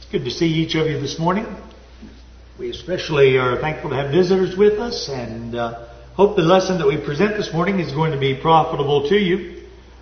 Good to see each of you this morning. We especially are thankful to have visitors with us and hope the lesson that we present this morning is going to be profitable to you.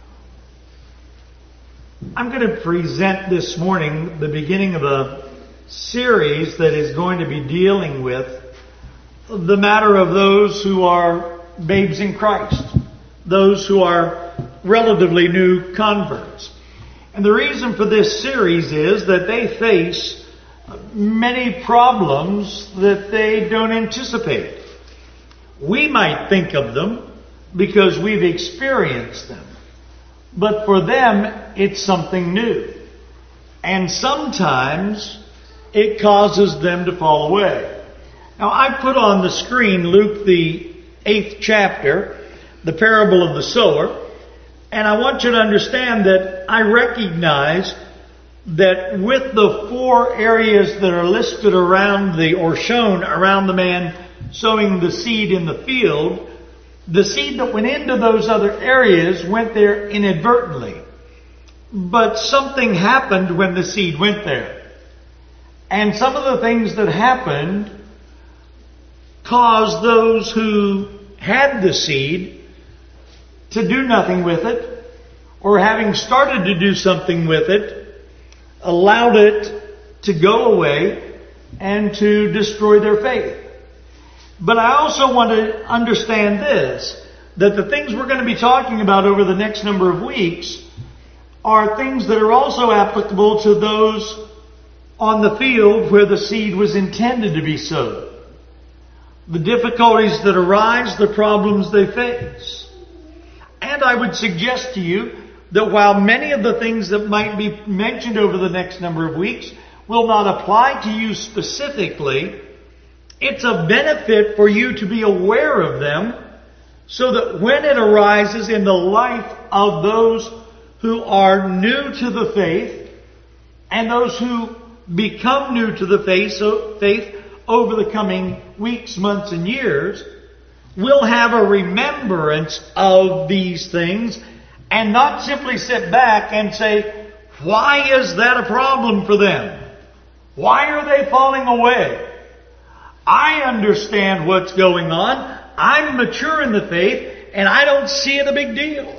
I'm going to present this morning the beginning of a series that is going to be dealing with the matter of those who are babes in Christ, those who are relatively new converts. And the reason for this series is that they face many problems that they don't anticipate. We might think of them because we've experienced them. But for them, it's something new. And sometimes it causes them to fall away. Now, I put on the screen Luke, the 8th chapter, the parable of the sower. And I want you to understand that I recognize that with the 4 areas that are listed around or shown around the man sowing the seed in the field, the seed that went into those other areas went there inadvertently. But something happened when the seed went there. And some of the things that happened caused those who had the seed to do nothing with it, or having started to do something with it, allowed it to go away and to destroy their faith. But I also want to understand this, that the things we're going to be talking about over the next number of weeks are things that are also applicable to those on the field where the seed was intended to be sowed. The difficulties that arise, the problems they face. And I would suggest to you that while many of the things that might be mentioned over the next number of weeks will not apply to you specifically, it's a benefit for you to be aware of them so that when it arises in the life of those who are new to the faith and those who become new to the faith over the coming weeks, months, and years, we'll have a remembrance of these things and not simply sit back and say, why is that a problem for them? Why are they falling away? I understand what's going on. I'm mature in the faith and I don't see it a big deal.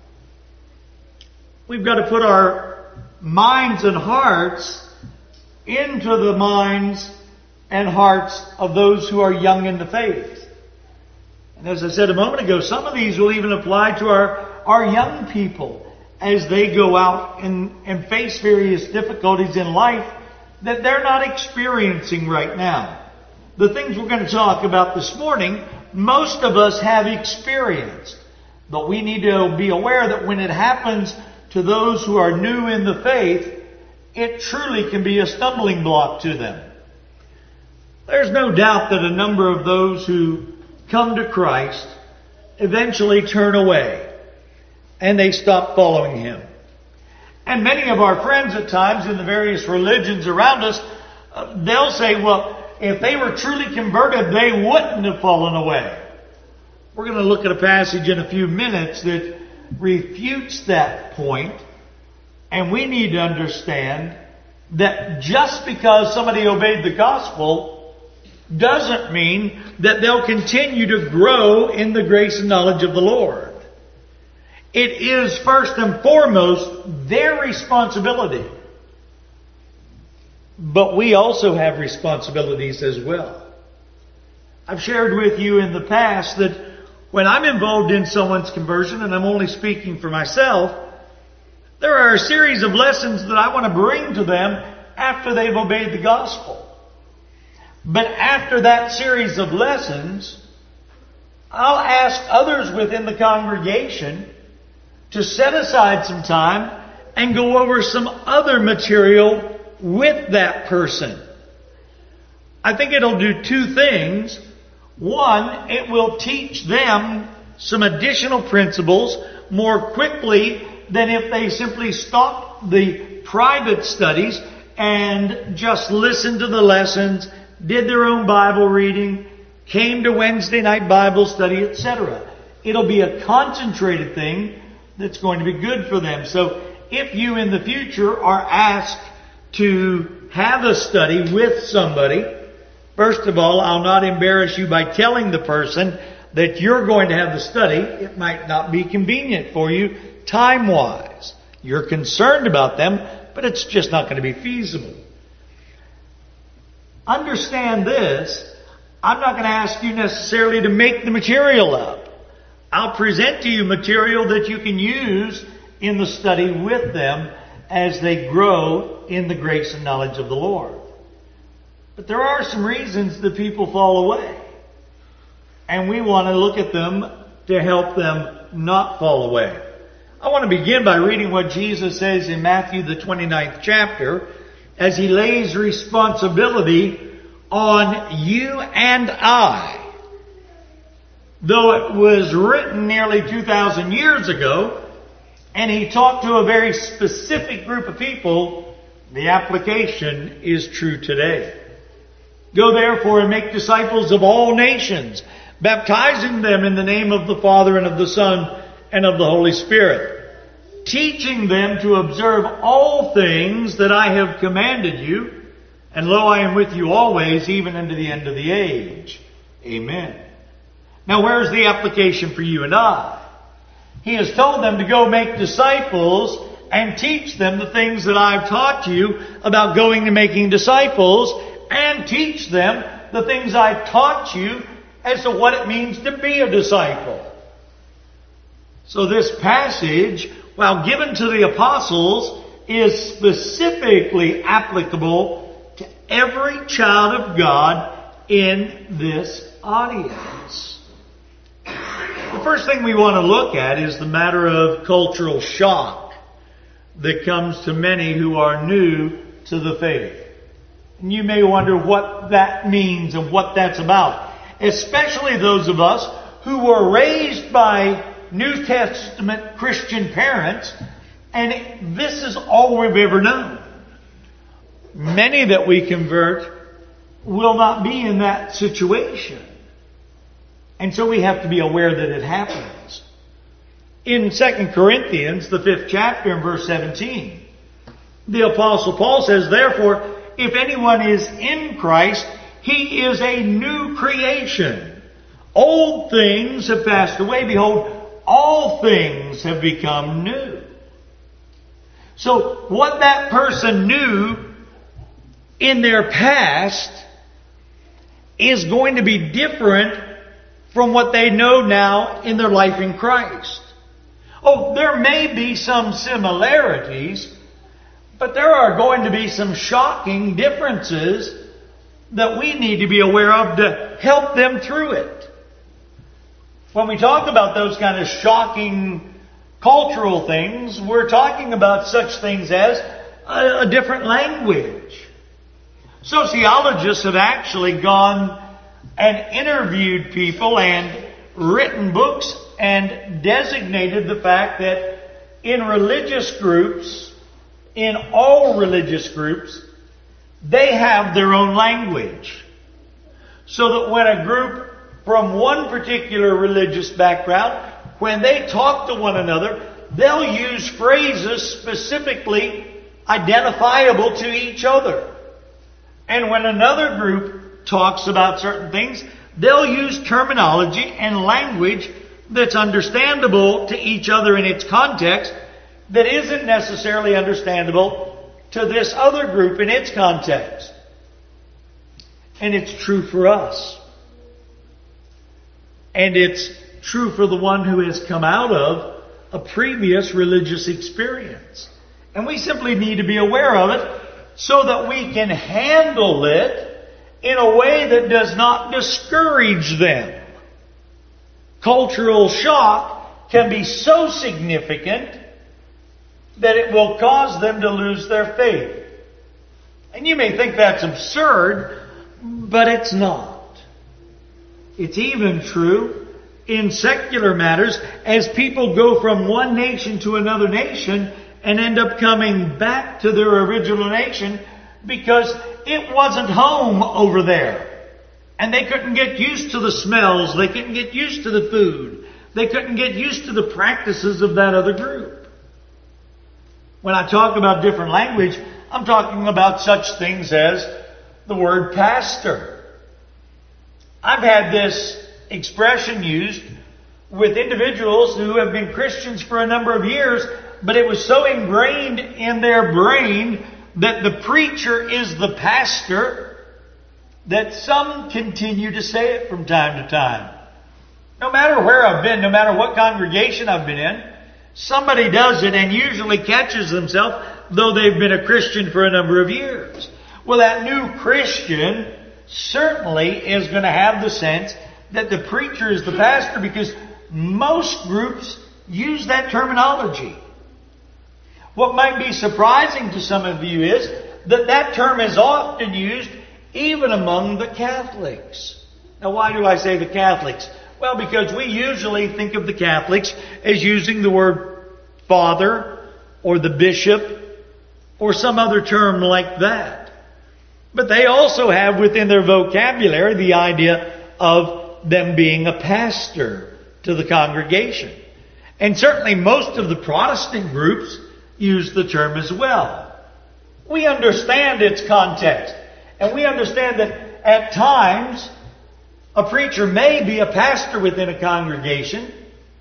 We've got to put our minds and hearts into the minds and hearts of those who are young in the faith. And as I said a moment ago, some of these will even apply to our young people as they go out and face various difficulties in life that they're not experiencing right now. The things we're going to talk about this morning, most of us have experienced. But we need to be aware that when it happens to those who are new in the faith, it truly can be a stumbling block to them. There's no doubt that a number of those who come to Christ eventually turn away and they stop following Him. And many of our friends at times in the various religions around us, they'll say, well, if they were truly converted, they wouldn't have fallen away. We're going to look at a passage in a few minutes that refutes that point. And we need to understand that just because somebody obeyed the gospel doesn't mean that they'll continue to grow in the grace and knowledge of the Lord. It is first and foremost their responsibility. But we also have responsibilities as well. I've shared with you in the past that when I'm involved in someone's conversion, and I'm only speaking for myself, there are a series of lessons that I want to bring to them after they've obeyed the gospel. But after that series of lessons, I'll ask others within the congregation to set aside some time and go over some other material with that person. I think it'll do 2 things. One, it will teach them some additional principles more quickly than if they simply stopped the private studies and just listened to the lessons, did their own Bible reading, came to Wednesday night Bible study, etc. It'll be a concentrated thing that's going to be good for them. So if you in the future are asked to have a study with somebody, first of all, I'll not embarrass you by telling the person that you're going to have the study. It might not be convenient for you time-wise. You're concerned about them, but it's just not going to be feasible. Understand this. I'm not going to ask you necessarily to make the material up. I'll present to you material that you can use in the study with them as they grow in the grace and knowledge of the Lord. But there are some reasons that people fall away. And we want to look at them to help them not fall away. I want to begin by reading what Jesus says in Matthew the 29th chapter as He lays responsibility on you and I. Though it was written nearly 2,000 years ago, and He talked to a very specific group of people, the application is true today. Go therefore and make disciples of all nations, baptizing them in the name of the Father and of the Son and of the Holy Spirit, teaching them to observe all things that I have commanded you. And lo, I am with you always, even unto the end of the age. Amen. Now, where's the application for you and I? He has told them to go make disciples and teach them the things that I've taught you about going and making disciples, and teach them the things I've taught you as to what it means to be a disciple. So this passage, while given to the apostles, is specifically applicable to every child of God in this audience. The first thing we want to look at is the matter of cultural shock that comes to many who are new to the faith. And you may wonder what that means and what that's about. Especially those of us who were raised by New Testament Christian parents, and this is all we've ever known. Many that we convert will not be in that situation. And so we have to be aware that it happens. In 2 Corinthians, the 5th chapter and verse 17, the Apostle Paul says, therefore, if anyone is in Christ, he is a new creation. Old things have passed away. Behold, all things have become new. So what that person knew in their past is going to be different from what they know now in their life in Christ. Oh, there may be some similarities, but there are going to be some shocking differences that we need to be aware of to help them through it. When we talk about those kind of shocking cultural things, we're talking about such things as a different language. Sociologists have actually gone and interviewed people and written books and designated the fact that in religious groups, in all religious groups, they have their own language. So that when a group from one particular religious background, when they talk to one another, they'll use phrases specifically identifiable to each other. And when another group talks about certain things, they'll use terminology and language that's understandable to each other in its context that isn't necessarily understandable to this other group in its context. And it's true for us. And it's true for the one who has come out of a previous religious experience. And we simply need to be aware of it so that we can handle it in a way that does not discourage them. Cultural shock can be so significant that it will cause them to lose their faith. And you may think that's absurd, but it's not. It's even true in secular matters as people go from one nation to another nation and end up coming back to their original nation because it wasn't home over there. And they couldn't get used to the smells. They couldn't get used to the food. They couldn't get used to the practices of that other group. When I talk about different language, I'm talking about such things as the word pastor. I've had this expression used with individuals who have been Christians for a number of years, but it was so ingrained in their brain that the preacher is the pastor that some continue to say it from time to time. No matter where I've been, no matter what congregation I've been in, somebody does it and usually catches themselves, though they've been a Christian for a number of years. Well, that new Christian certainly is going to have the sense that the preacher is the pastor, because most groups use that terminology. What might be surprising to some of you is that that term is often used even among the Catholics. Now, why do I say the Catholics? Well, because we usually think of the Catholics as using the word father or the bishop or some other term like that. But they also have within their vocabulary the idea of them being a pastor to the congregation. And certainly most of the Protestant groups use the term as well. We understand its context. And we understand that at times a preacher may be a pastor within a congregation,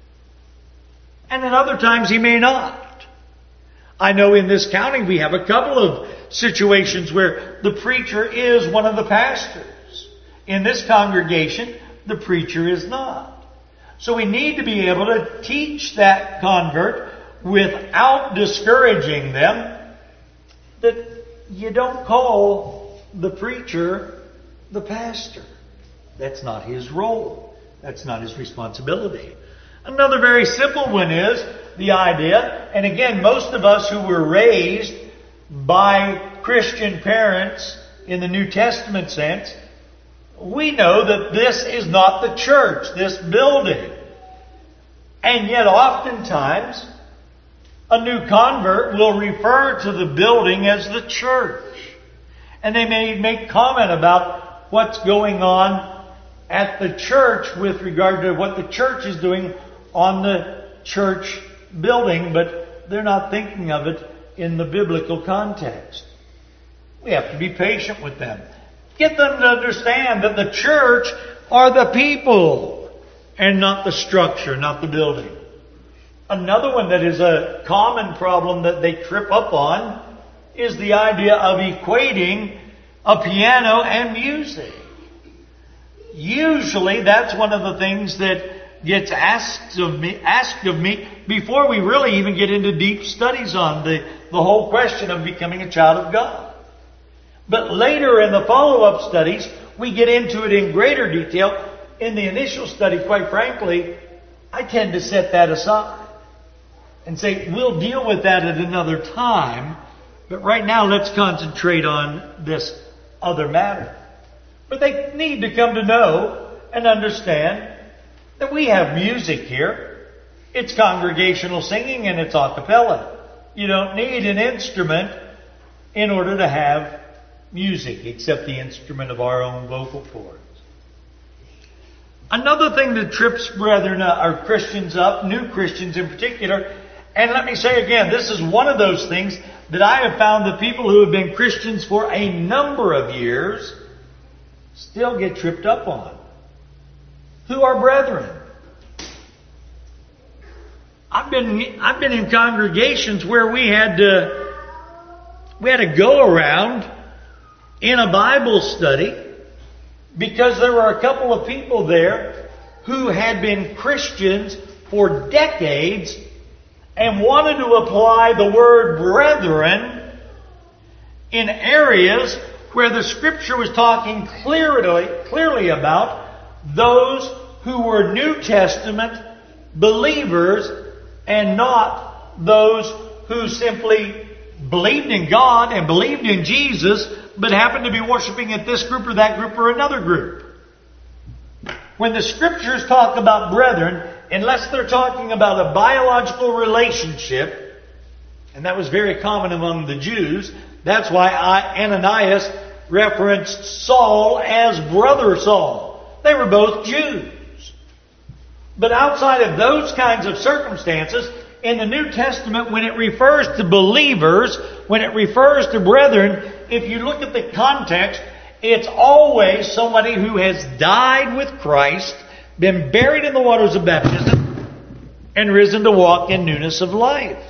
and at other times he may not. I know in this county we have a couple of situations where the preacher is one of the pastors. In this congregation, the preacher is not. So we need to be able to teach that convert without discouraging them that you don't call the preacher the pastor. That's not his role. That's not his responsibility. Another very simple one is the idea, and again, most of us who were raised by Christian parents in the New Testament sense, we know that this is not the church, this building. And yet oftentimes, a new convert will refer to the building as the church. And they may make comment about what's going on at the church with regard to what the church is doing on the church building, but they're not thinking of it in the biblical context. We have to be patient with them. Get them to understand that the church are the people and not the structure, not the building. Another one that is a common problem that they trip up on is the idea of equating a piano and music. Usually that's one of the things that gets asked of me before we really even get into deep studies on the whole question of becoming a child of God. But later in the follow-up studies, we get into it in greater detail. In the initial study, quite frankly, I tend to set that aside and say, we'll deal with that at another time, but right now let's concentrate on this other matter. But they need to come to know and understand that we have music here. It's congregational singing and it's a cappella. You don't need an instrument in order to have music except the instrument of our own vocal cords. Another thing that trips brethren or Christians up, new Christians in particular, and let me say again, this is one of those things that I have found that people who have been Christians for a number of years still get tripped up on. Who are brethren? I've been in congregations where we had to go around in a Bible study because there were a couple of people there who had been Christians for decades and wanted to apply the word brethren in areas where the Scripture was talking clearly about those who were New Testament believers and not those who simply believed in God and believed in Jesus but happened to be worshiping at this group or that group or another group. When the Scriptures talk about brethren, unless they're talking about a biological relationship, and that was very common among the Jews, that's why Ananias referenced Saul as brother Saul. They were both Jews. But outside of those kinds of circumstances, in the New Testament, when it refers to believers when it refers to brethren, if you look at the context, it's always somebody who has died with Christ, been buried in the waters of baptism, and risen to walk in newness of life.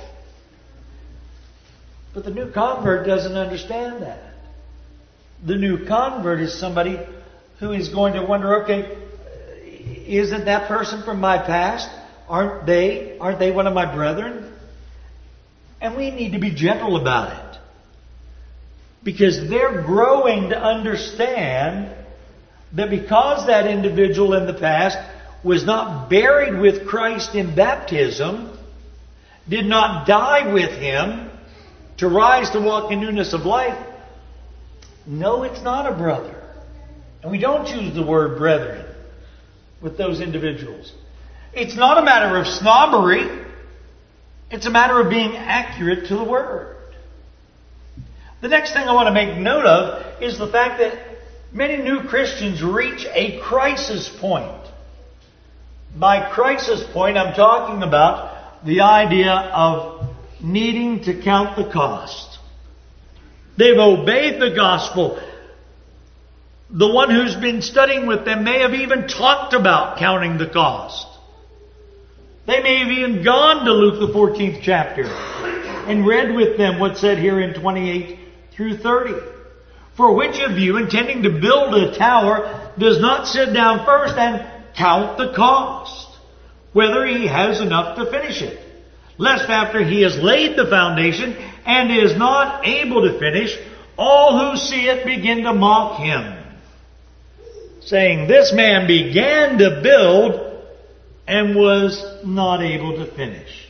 But the new convert doesn't understand that. The new convert is somebody who is going to wonder, okay, isn't that person from my past? Aren't they one of my brethren? And we need to be gentle about it. Because they're growing to understand that because that individual in the past was not buried with Christ in baptism, did not die with Him to rise to walk in newness of life, no, it's not a brother. And we don't use the word brethren with those individuals. It's not a matter of snobbery. It's a matter of being accurate to the Word. The next thing I want to make note of is the fact that many new Christians reach a crisis point. By crisis point, I'm talking about the idea of needing to count the cost. They've obeyed the gospel. The one who's been studying with them may have even talked about counting the cost. They may have even gone to Luke the 14th chapter and read with them what's said here in 28 through 30. For which of you, intending to build a tower, does not sit down first and count the cost, whether he has enough to finish it? Lest after he has laid the foundation and is not able to finish, all who see it begin to mock him, saying, this man began to build and was not able to finish.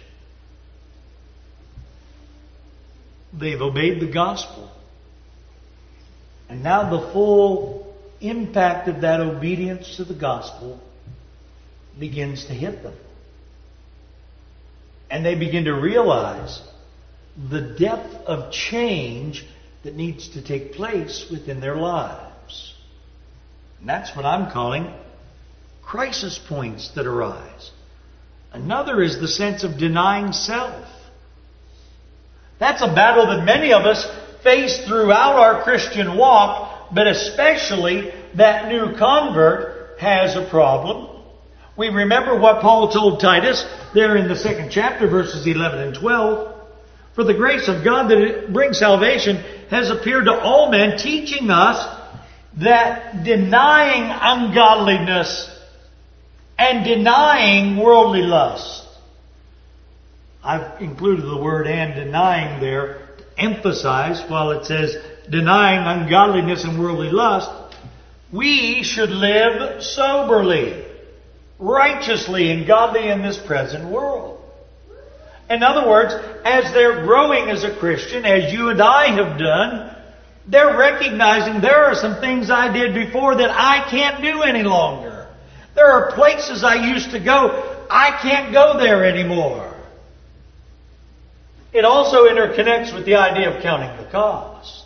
They've obeyed the gospel. And now the full impact of that obedience to the gospel begins to hit them. And they begin to realize the depth of change that needs to take place within their lives. And that's what I'm calling crisis points that arise. Another is the sense of denying self. That's a battle that many of us face throughout our Christian walk, but especially that new convert has a problem. We remember what Paul told Titus there in the 2nd chapter, verses 11 and 12. For the grace of God that brings salvation has appeared to all men, teaching us that denying ungodliness and denying worldly lust. I've included the word "and" denying there to emphasize, while it says denying ungodliness and worldly lust, we should live soberly, righteously, and godly in this present world. In other words, as they're growing as a Christian, as you and I have done, they're recognizing there are some things I did before that I can't do any longer. There are places I used to go, I can't go there anymore. It also interconnects with the idea of counting the cost.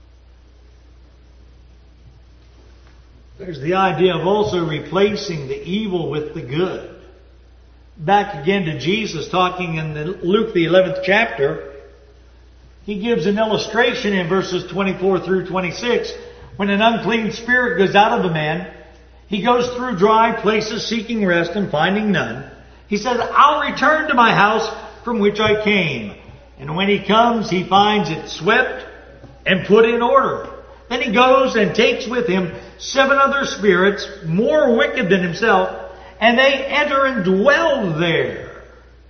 There's the idea of also replacing the evil with the good. Back again to Jesus talking in Luke the 11th chapter. He gives an illustration in verses 24 through 26. When an unclean spirit goes out of a man, he goes through dry places seeking rest and finding none. He says, I'll return to my house from which I came. And when he comes, he finds it swept and put in order. Then he goes and takes with him 7 other spirits, more wicked than himself, and they enter and dwell there.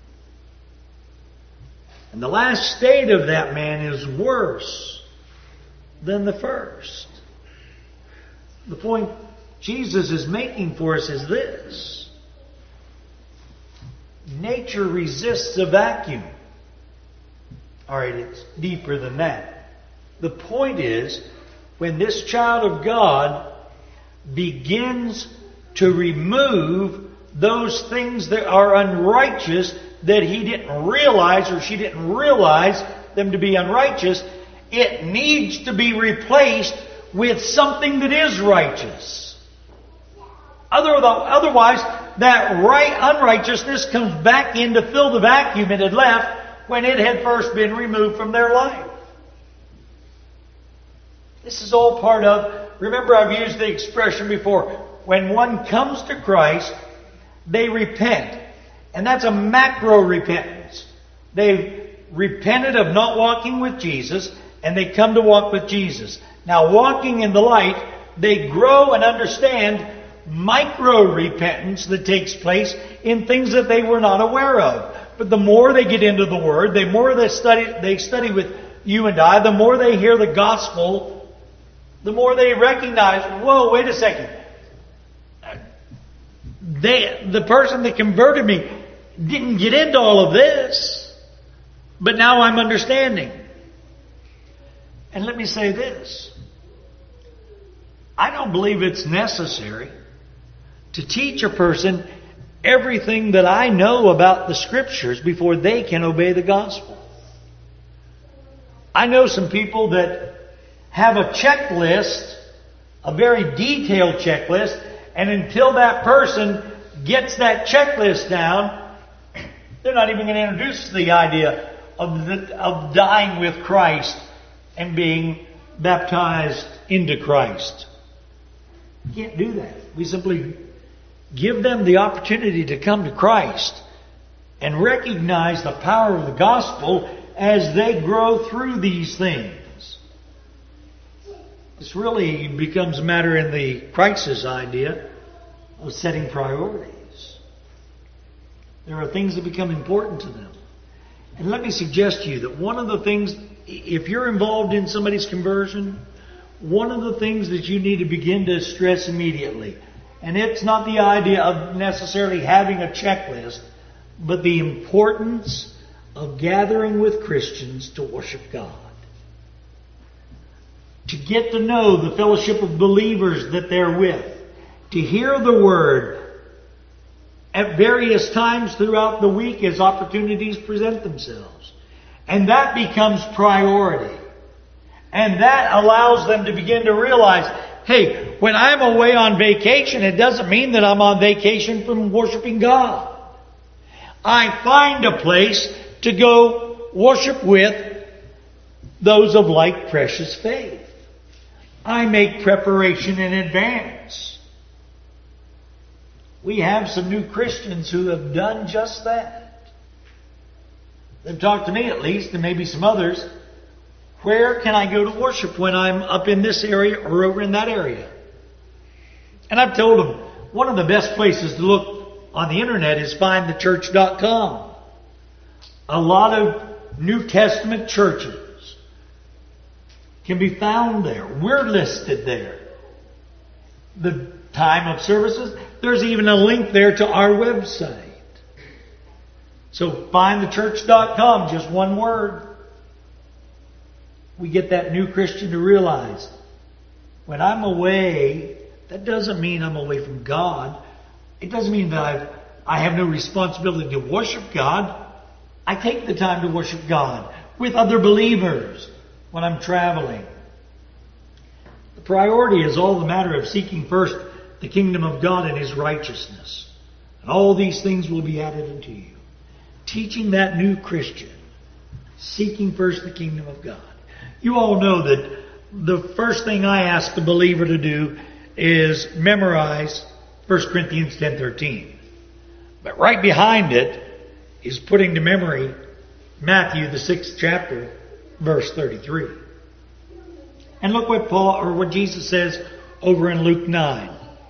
And the last state of that man is worse than the first. The point Jesus is making for us is this. Nature resists a vacuum. Alright, it's deeper than that. The point is, when this child of God begins to remove those things that are unrighteous that he didn't realize or she didn't realize them to be unrighteous, it needs to be replaced with something that is righteous. Otherwise, that unrighteousness comes back in to fill the vacuum it had left when it had first been removed from their life. This is all part of, remember I've used the expression before, when one comes to Christ, they repent. And that's a macro repentance. They've repented of not walking with Jesus, and they come to walk with Jesus. Now, walking in the light, they grow and understand micro repentance that takes place in things that they were not aware of. But the more they get into the Word, the more they study with you and I, the more they hear the gospel, the more they recognize, whoa, wait a second. The person that converted me didn't get into all of this, but now I'm understanding. And let me say this. I don't believe it's necessary to teach a person everything that I know about the Scriptures before they can obey the gospel. I know some people that have a checklist, a very detailed checklist, and until that person gets that checklist down, they're not even going to introduce the idea of dying with Christ and being baptized into Christ. You can't do that. We simply give them the opportunity to come to Christ and recognize the power of the gospel as they grow through these things. This really becomes a matter in the crisis idea of setting priorities. There are things that become important to them. And let me suggest to you that one of the things, if you're involved in somebody's conversion, one of the things that you need to begin to stress immediately, and it's not the idea of necessarily having a checklist, but the importance of gathering with Christians to worship God. To get to know the fellowship of believers that they're with. To hear the Word at various times throughout the week as opportunities present themselves. And that becomes priority. And that allows them to begin to realize, hey, when I'm away on vacation, it doesn't mean that I'm on vacation from worshiping God. I find a place to go worship with those of like precious faith. I make preparation in advance. We have some new Christians who have done just that. They've talked to me at least, and maybe some others. Where can I go to worship when I'm up in this area or over in that area? And I've told them, one of the best places to look on the internet is findthechurch.com. A lot of New Testament churches can be found there. We're listed there. The time of services, there's even a link there to our website. So findthechurch.com, just one word. We get that new Christian to realize, when I'm away, that doesn't mean I'm away from God. It doesn't mean that I have no responsibility to worship God. I take the time to worship God with other believers when I'm traveling. The priority is all the matter of seeking first the kingdom of God and His righteousness. And all these things will be added unto you. Teaching that new Christian, seeking first the kingdom of God. You all know that the first thing I ask the believer to do is memorize 1 Corinthians 10:13. But right behind it is putting to memory Matthew, the 6th chapter, verse 33. And look what Jesus says over in Luke 9.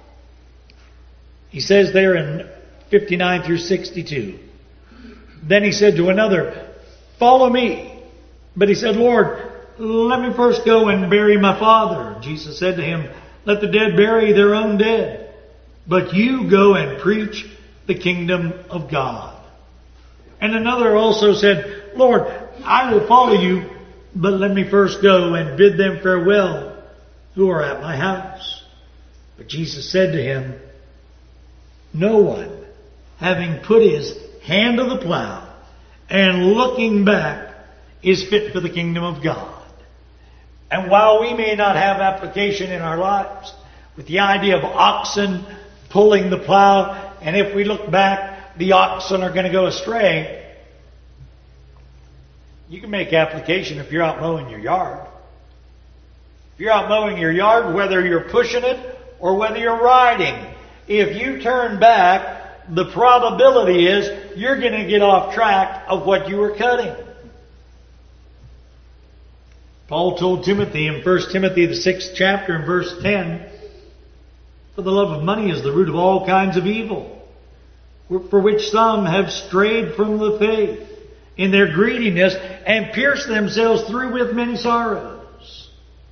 He says there in 59 through 62. Then he said to another, "Follow me." But he said, "Lord, let me first go and bury my father." Jesus said to him, "Let the dead bury their own dead. But you go and preach the kingdom of God." And another also said, "Lord, I will follow you, but let me first go and bid them farewell who are at my house." But Jesus said to him, "No one, having put his hand to the plow and looking back, is fit for the kingdom of God." And while we may not have application in our lives with the idea of oxen pulling the plow, and if we look back, the oxen are going to go astray, you can make application if you're out mowing your yard. If you're out mowing your yard, whether you're pushing it or whether you're riding, if you turn back, the probability is you're going to get off track of what you were cutting. Paul told Timothy in 1 Timothy, the 6th chapter, in verse 10, "For the love of money is the root of all kinds of evil, for which some have strayed from the faith in their greediness and pierced themselves through with many sorrows."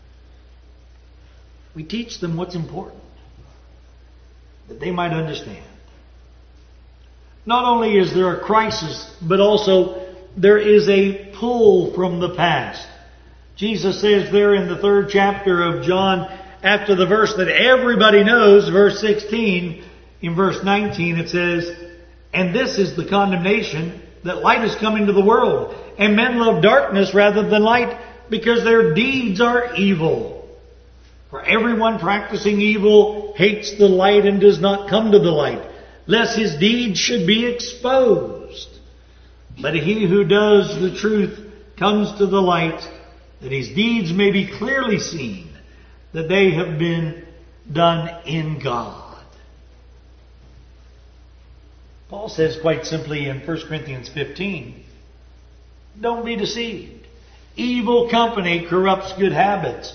We teach them what's important, that they might understand. Not only is there a crisis, but also there is a pull from the past. Jesus says there in the 3rd chapter of John, after the verse that everybody knows, verse 16, in verse 19 it says, "And this is the condemnation, that light is come into the world, and men love darkness rather than light, because their deeds are evil. For everyone practicing evil hates the light and does not come to the light, lest his deeds should be exposed. But he who does the truth comes to the light, that his deeds may be clearly seen, that they have been done in God." Paul says quite simply in 1 Corinthians 15, don't be deceived. Evil company corrupts good habits.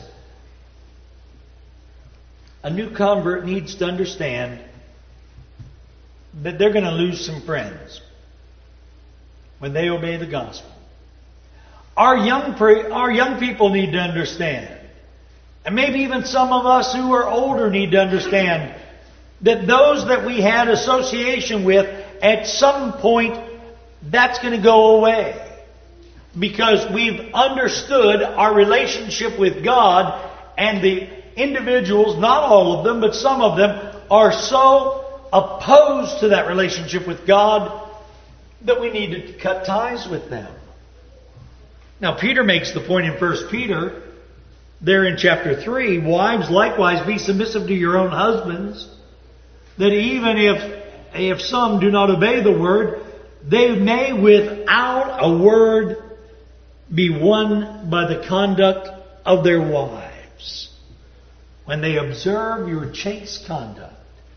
A new convert needs to understand that they're going to lose some friends when they obey the gospel. Our young people need to understand, and maybe even some of us who are older need to understand, that those that we had association with, at some point, that's going to go away. Because we've understood our relationship with God, and the individuals, not all of them, but some of them, are so opposed to that relationship with God that we need to cut ties with them. Now, Peter makes the point in 1 Peter, there in chapter 3, "Wives, likewise, be submissive to your own husbands, that even if some do not obey the word, they may without a word be won by the conduct of their wives, when they observe your chaste conduct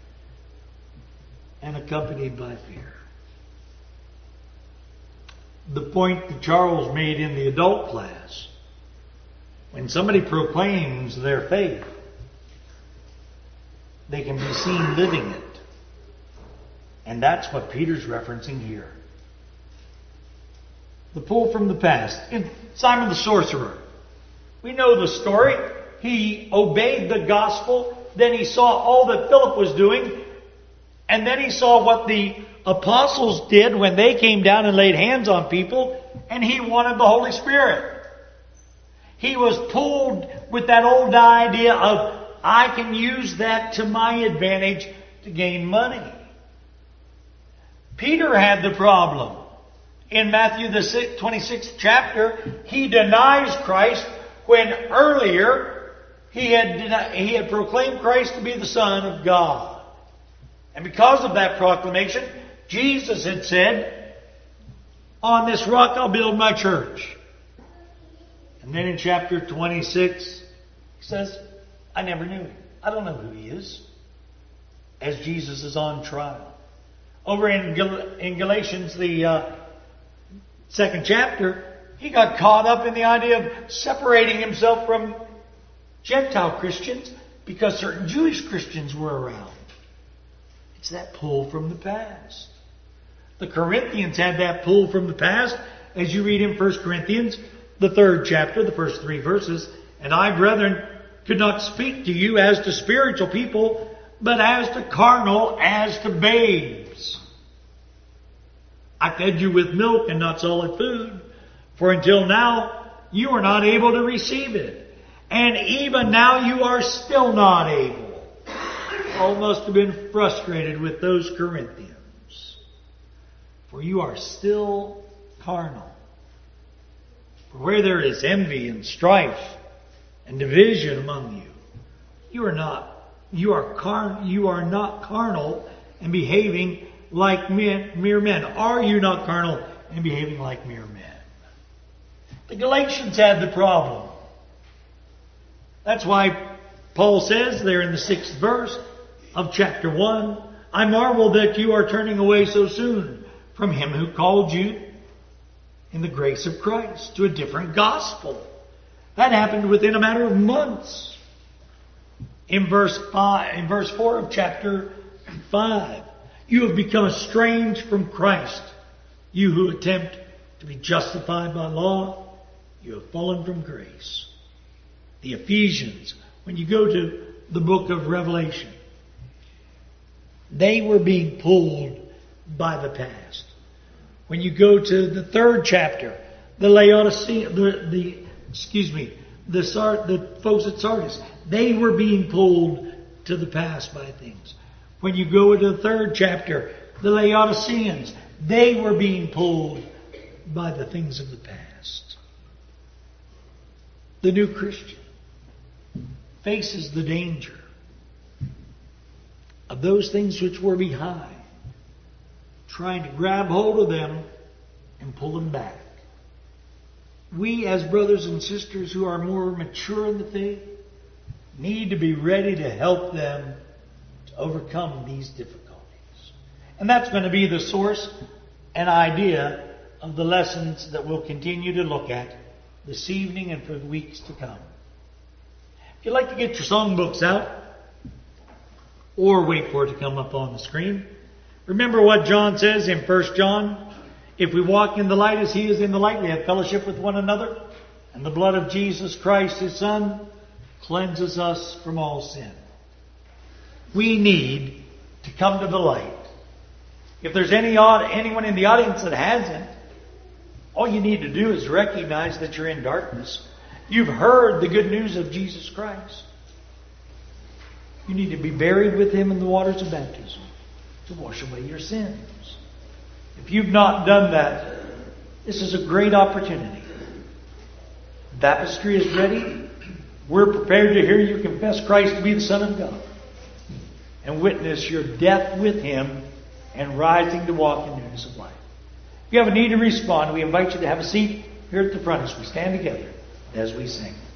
and accompanied by fear." The point that Charles made in the adult class, when somebody proclaims their faith, they can be seen living it. And that's what Peter's referencing here. The pull from the past. In Simon the sorcerer, we know the story. He obeyed the gospel. Then he saw all that Philip was doing. And then he saw what the apostles did when they came down and laid hands on people. And he wanted the Holy Spirit. He was pulled with that old idea of, I can use that to my advantage to gain money. Peter had the problem. In Matthew the 26th chapter, he denies Christ when earlier he had proclaimed Christ to be the Son of God. And because of that proclamation, Jesus had said, "On this rock I'll build my church." And then in chapter 26, he says, "I never knew him. I don't know who he is." As Jesus is on trial. Over in Galatians, the 2nd chapter, he got caught up in the idea of separating himself from Gentile Christians because certain Jewish Christians were around. It's that pull from the past. The Corinthians had that pull from the past, as you read in 1 Corinthians, the 3rd chapter, the first 3 verses. "And I, brethren, could not speak to you as to spiritual people, but as to carnal, as to babes. I fed you with milk and not solid food, for until now you are not able to receive it. And even now you are still not able." Paul must have been frustrated with those Corinthians. "For you are still carnal. For where there is envy and strife and division among you, you are not carnal and behaving like mere men. Are you not carnal and behaving like mere men?" The Galatians had the problem. That's why Paul says there in the 6th verse of chapter 1, I marvel that you are turning away so soon from him who called you in the grace of Christ to a different gospel. That happened within a matter of months. In verse 4 of chapter 5, you have become estranged from Christ. You who attempt to be justified by law, you have fallen from grace. The Ephesians, when you go to the book of Revelation, they were being pulled by the past. When you go to the 3rd chapter, the folks at Sardis, they were being pulled to the past by things. When you go into the 3rd chapter, the Laodiceans, they were being pulled by the things of the past. The new Christian faces the danger of those things which were behind, trying to grab hold of them and pull them back. We as brothers and sisters who are more mature in the faith need to be ready to help them to overcome these difficulties. And that's going to be the source and idea of the lessons that we'll continue to look at this evening and for the weeks to come. If you'd like to get your songbooks out, or wait for it to come up on the screen, remember what John says in 1 John. If we walk in the light as He is in the light, we have fellowship with one another. And the blood of Jesus Christ, His Son, cleanses us from all sin. We need to come to the light. If there's anyone in the audience that hasn't, all you need to do is recognize that you're in darkness. You've heard the good news of Jesus Christ. You need to be buried with Him in the waters of baptism to wash away your sins. If you've not done that, this is a great opportunity. Baptistry is ready. We're prepared to hear you confess Christ to be the Son of God and witness your death with Him and rising to walk in newness of life. If you have a need to respond, we invite you to have a seat here at the front as we stand together as we sing.